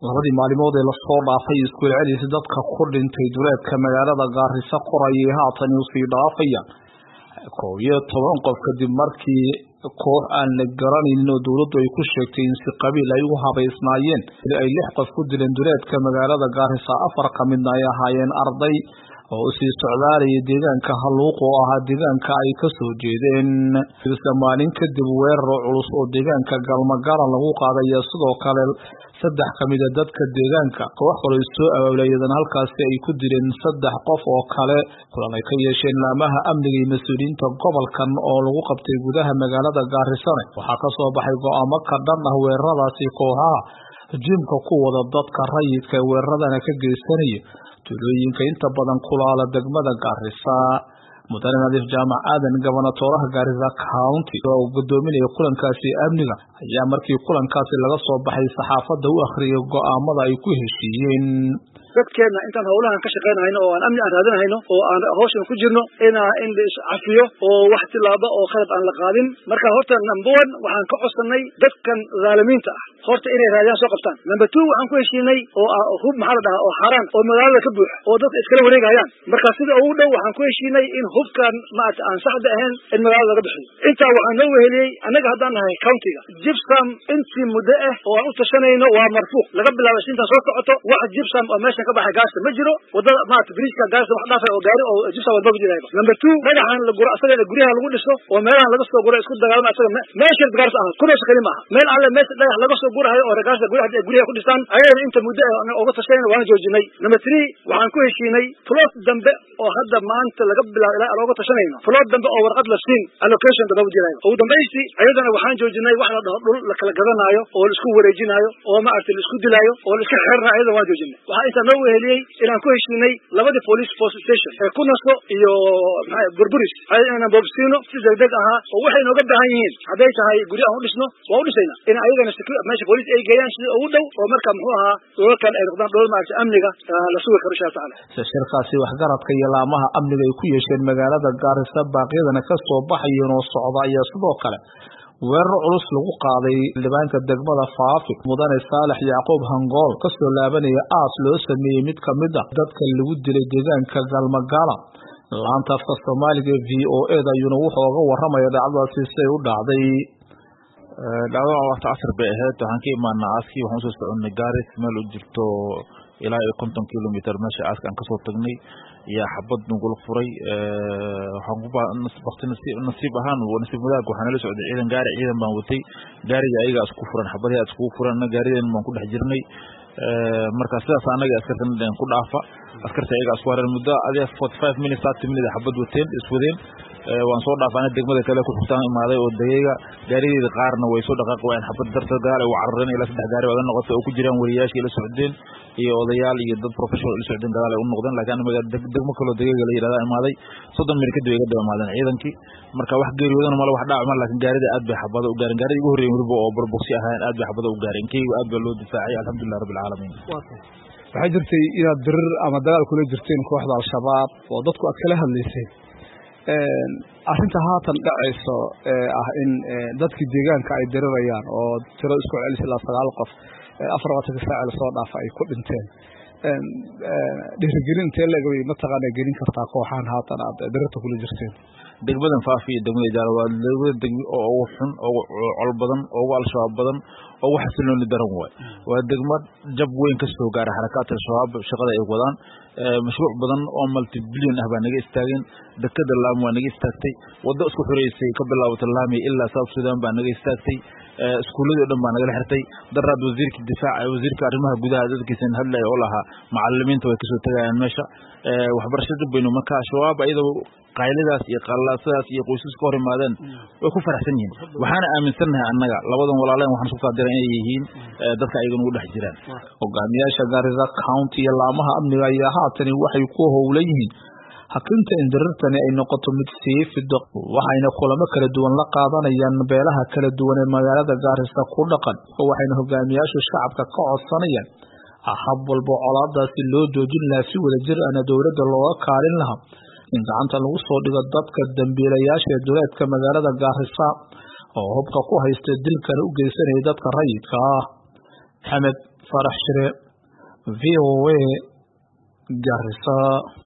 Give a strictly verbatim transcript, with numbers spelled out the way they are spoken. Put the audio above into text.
labadii maalmood ee la soo dhaafay isku celcelis dadka ku dhintay duleedka magaalada Gaarisa qorayay haatan uu sii dhaafayaan koob iyo toban qof kadib markii koox aan la garanaynin oo dawladdu ay ku sheegtay in si qabiil ay ugu habaysnaayeen ay lix qof ku dileen duleedka magaalada Gaarisa afar ka midna ay ahaayeen arday oo sii socdaalaya deegaanka Haluuq oo ahaa deegaanka ay ka soo jeedeen isla maalin kadib weerar culus oo deegaanka Galmagaran lagu qaaday sidoo kale saddex ka mid ah dadka deegaanka koox kale soo awoolayeen halkaas ay ku dileen saddex qof oo kale kulan ay ka yeesheen laamaha amniga iyo mas'uuliyiinta gobolkan oo lagu qabtay gudaha magaalada Gaarisa waxaa ka soo baxay go'aamo ka dhan ah weeraradaasi kooxaha jimka ku wada dadka rayidka weeraradana ka geysanaya tulooyinka inta badan kulaala degmada Gaarisa mudane nadiif jaamac aadan gobernatooraha Gaarisa County oo gudoominaya kulankaasi amniga ayaa markii kulankaasi laga soo baxay saxaafadda u akhriyay go'aamada ay ku heshiiyeen dadkeena intaan howlahan ka shaqeynayno oo aan amni aan raadinayno oo aan hawshan ku jirno ina in la iscafiyo oo wax tilaabo oo khalad aan la qaadin marka horta number one waxaan ka codsanay dadkan zaalimiinta ah horta inay raadiyaan soo qabtaan number two waxaan ku heshiinay oo hub maxaa la dhahaa oo xaraan oo magaalada ka buuxa oo dadka iskala wareegayaan marka sida ugu dhow waxaan ku heshiinay in hubkan maanta aan saxda ahayn in magaalada laga bixiyo intaa waxaan noo weheliyey annaga haddaan nahay countiga gypsum intii muddo ah oo aan u tashanayno waa marfuuq laga bilaabo intaan soo socoto wax gypsum oo meesha ka baxay gaasta ma jiro wadada maanta bridge-ka gaasta wax dhaafay oo gaari oo gypsum walba ku jirayba number two dhagaxan la guro asaga guryaha lagu dhiso oo meelaha laga soo guro isku dagaalama asaga meesha gaarsa ah kuna shaqali maaha meel alle meesha dhagax laga soo gurayo oo gaasta guryaha guryaha ku dhistaan ayay inta muddo ah uga tashanayno waan joojinay number three waxaan ku heshiinay plot dambe oo hadda maanta laga bilaabo ilaa looga tashanayno plot dambe oo warqad la siin allocation daba jiraayo ugu dambeystii ayadana waxaan joojinay wax la dhaho dhul la kala gadanayo oo la isku wareejinayo oo ma aragtay la isku dilayo oo la iska xirnayo ayada waan joojinay waxa inta noo weheliyay inaan ku heshiinay labada police force station ee Kunaso iyo Burburis ayana boobsino si degdeg ah oo waxay nooga baahan yihiin haday tahay guriga aan u dhisno waa u dhisayna in ayagana meesha police ay geeyaan si ugu dhow oo marka muxuu ahaa dowladkan ay noqdaan dowlad maaragtay amniga la sugi karo insha Allah shirkaasi wax garadka iyo laamaha amniga ay ku yeesheen magaalada Gaarisa baaqyadana ka soo baxayeen oo socda ayaa sidoo kale weerar culus lagu qaaday libaanka degmada Faafi mudane Saalax Yaaqoob Hangool ka soo laabanaya aas loo sameeyay mid ka mid ah dadka lagu dilay deegaanka Galmagaran laanta afka Soomaaliga V O A da ayuu wuxuu uga waramaya dhacdadaasi si u dhacday dhacdada waqti casr bay ahayd waxaan ka imaanaa aaskii waxaan soo soconay Gaaris meel u jirto ilaa konton kilomitir meesha aaska aan ka soo tagnay yaa xabad nagu furay waxaan ku baahnay nasiib ahaan oo nasiib wadaag waxaan la socday ciidan gaari ciidan baan watay gaariga ayaga isku furan xabadii isku furan gaarigan baan ku dhex jirnay marka sidaas anaga askartan ku dhaafa askarta ayaga isku haran muddo adiga forty-five minutes thirty minutes xabad wateen iswadeen waan soo dhaafanay degmada kale ku xigtaan imaaday oo dayeega gaarigeeda qaarna way soo dhaqaaqeen xabad darta gaar ay u carareen ilaa saddex gaari wada noqotay oo ku jiraan wariyaashii la socdeen iyo odayaal iyo dad professional la socdeen gadaal ay u noqdeen laakiin aniga degmo kale dayeega la yiraahdo imaaday soddon minute kadib ay dhammaadeen ciidankii marka wax geeriyoodana ma la wax dhaac ma laakiin gaarida aad bay xabada u gaareen gaariga ugu horeeyay waribo oo barboqsi ahaan aad bay xabada u gaareen kii aad baa loo difaacay alxamdulillah rabbil caalamiin waxay jirtay inaad dirir ama dagaal kula jirteen kooxda al-shabaab oo dadku aad kala hadlaysay arrinta haatan dhacayso ah in dadkii deegaanka ay dirirayaan oo tiro isku celis ilaa sagaal qof afar iyo labaatan saac la soo dhaafay ay ku dhinteen dhiirigelin intee la gabay mataqaana gelin kartaa kooxahan haatan aad dirirta kula jirteen degmadan Faafi iyo degmada Jaara waa labada degmo oo ugu xun oo col badan oo al-shabaab badan oo wax xasiloon daran way waa degmo jab weyn ka soo gaaray xarakaadka shabaab shaqada ay wadaan mashruuc badan oo multi billion ah baa naga istaageen dekada laam waa naga istaagtay wado isku xireysay ka bilaabatay laami ilaa South Sudan baa naga istaagtay iskuuladii oo dhan baa naga xirtay daraad wasiirka difaaca wasiirka arrimaha gudaha dadkiisan hadlay oo lahaa macallimiinta way ka soo tagayaan meesha waxbarashada baynu markaa shabaab ayadoo qayladaas iyo qallaasadas iyo qoysaska hor imaadeen way ku faraxsan yihiin waxaana aaminsanahay annaga labadan walaaleen waxaan isku qaadiray inay yihiin dadka ayaga ugu dhex jiraan hogaamiyaasha Gaarisa County iyo laamaha amniga ayaa haatan waxay ku howlan yihiin hakinta in dirirtani ay noqoto mid sii fido waxayna kulamo kala duwan la qaadanayaan beelaha kala duwan ee magaalada Gaarisa ku dhaqan waxayna hogaamiyaasha shacabka ka codsanayaan hab walba colaadaasi loo joojin lahaa si wada jir ah dowladda looga kaalin lahaa in gacanta lagu soo dhigo dadka dambiilayaasha ee duleedka magaalada Gaarisa oo hubka ku haysta dilkan u geysanaya dadka rayidka ah Maxamed Farax Shire, V O A, Garissa.